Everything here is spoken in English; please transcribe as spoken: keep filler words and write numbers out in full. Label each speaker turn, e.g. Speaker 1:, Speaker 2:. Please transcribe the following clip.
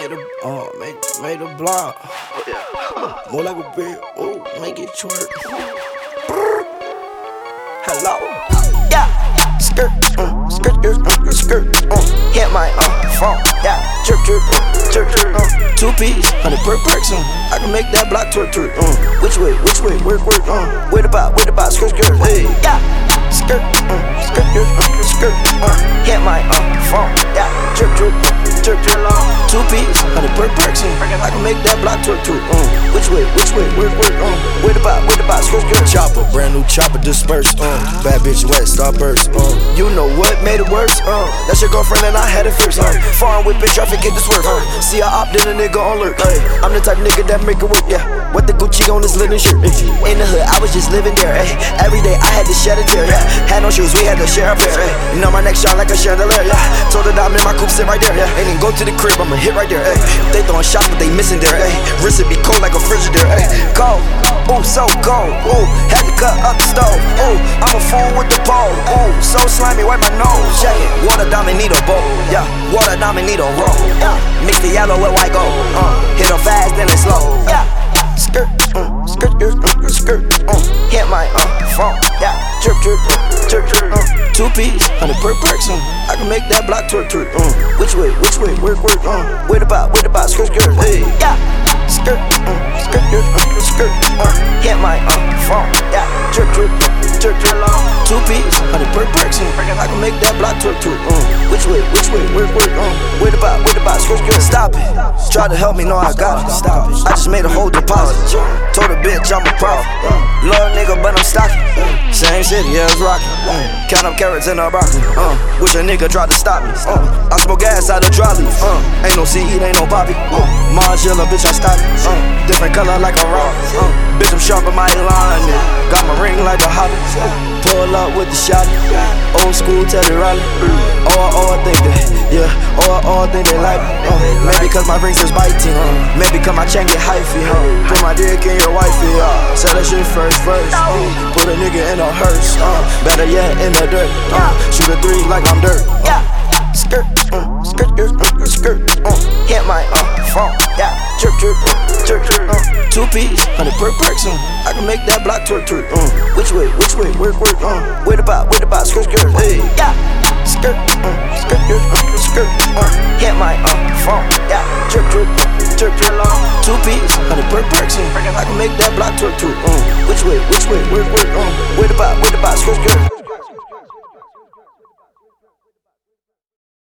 Speaker 1: Made a, uh, made, made a block.
Speaker 2: Oh yeah.
Speaker 1: More like a big, ooh, make it twerk. Hello. Yeah. Skirt, uh, skirt, skirt, uh, skirt, uh, hit my uh, phone. Yeah. Drip, drip, drip, drip, uh, two piece, hundred per person. I can make that block twerk, twerk. Uh, which way, which way, work, work. Uh, wait about, wait about, skirt, skirt. Hey. Yeah. Skirt, uh, skirt, skirt, uh, skirt, uh, hit my uh, phone. Yeah. Drip, drip, drip, drip, uh, two piece, hundred per person. I can make that block twerk, twerk. Uh, which way, which way, work, work. Uh, wait about, wait about, skirt, skirt. Chopper, brand new chopper dispersed. Uh, bad bitch wet, starburst. Uh, you know what made it worse? Uh, that's your girlfriend and I had it first. Uh, foreign whip bitch, traffic, get the swerve. Uh, see I opted a nigga on lurk. Uh, I'm the type of nigga that make it work. Yeah, what the Gucci on his linen shirt. Uh, in the hood, I was just living there. Uh, every day I had to shed a tear. Yeah, had no shoes, we had to share a pair. Uh, you know my neck shine like a chandelier. Yeah, told her that I'm in my coupe, sit right there. Yeah, and then go to the crib, I'ma hit right there. Uh, they throwing shots, but they missing there. Uh, wrist it be cold like a frigidaire. Uh, cold, ooh, so cold. Ooh, had to cut up the stove. Ooh, I'm a fool with the pole. Ooh, so slimy, wipe my nose. Check it, water diamond need a bowl. Yeah, water diamond need a roll. Yeah, mix the yellow with white gold. Uh, hit them fast, then it's slow. Yeah, skirt, uh, skirt, skirt, uh, skirt, uh, hit my uh, phone. Yeah, drip, drip, drip, drip, uh, two piece, hundred per person. I can make that block twerk, twerk. Uh, which way, which way, work, work. Uh, wait about, wait about, skirt, skirt. Hey, yeah, skirt, uh, skirt, skirt, uh, skirt, uh, hit my uh, phone. Yeah, drip, drip, drip, drip, uh, two piece, hundred per person. I can make that block twerk, twerk. Uh, which way, which way, work, work. Uh, wait about, wait about, skirt, skirt. Stop it. Try to help me, know I got it. Stop it. I just made a whole deposit. Told a bitch I'm a prophet. Love nigga, but I'm stocking. Same city, yeah, it's rockin'. Count up carrots in a broccoli. Uh, wish a nigga tried to stop me. Uh, I smoke gas out of trolley. Uh, ain't no C E, ain't no Bobby. Uh, Margiela, bitch, I stop it. Uh, different color like a rock. Uh, bitch, I'm sharp in my line. Yeah. Got my ring like the Hobbit. Uh, pull up with the shot. Old school Teddy Riley. Oh, oh, I think that, yeah. Oh, oh, I think they like me. Uh, maybe cause my rings is biting. Uh, maybe cause my chain get hyphy. Uh, put my dick in your wifey. Uh, say that shit first, first. Uh, put a nigga in a hearse. Uh, better yet, in the dirt. Uh, shoot a three like I'm dirt. Yeah. Skirt, uh, skirt, skirt, uh, skirt, uh, hit my uh, phone. Yeah, drip, drip, drip, drip, uh, two piece, hundred per person. I can make that block twerk, twerk. Uh, which way, which way, work, work. Uh, wait about, wait about, skirt, skirt. Hey, yeah, skirt, uh, skirt, skirt, uh, skirt, uh, hit my uh, phone. Yeah, drip, drip, drip, drip, uh, two piece, hundred per person. I can make that block twerk, twerk. Uh, which way, which way, work, work. Uh, wait about, wait about, skirt, skirt.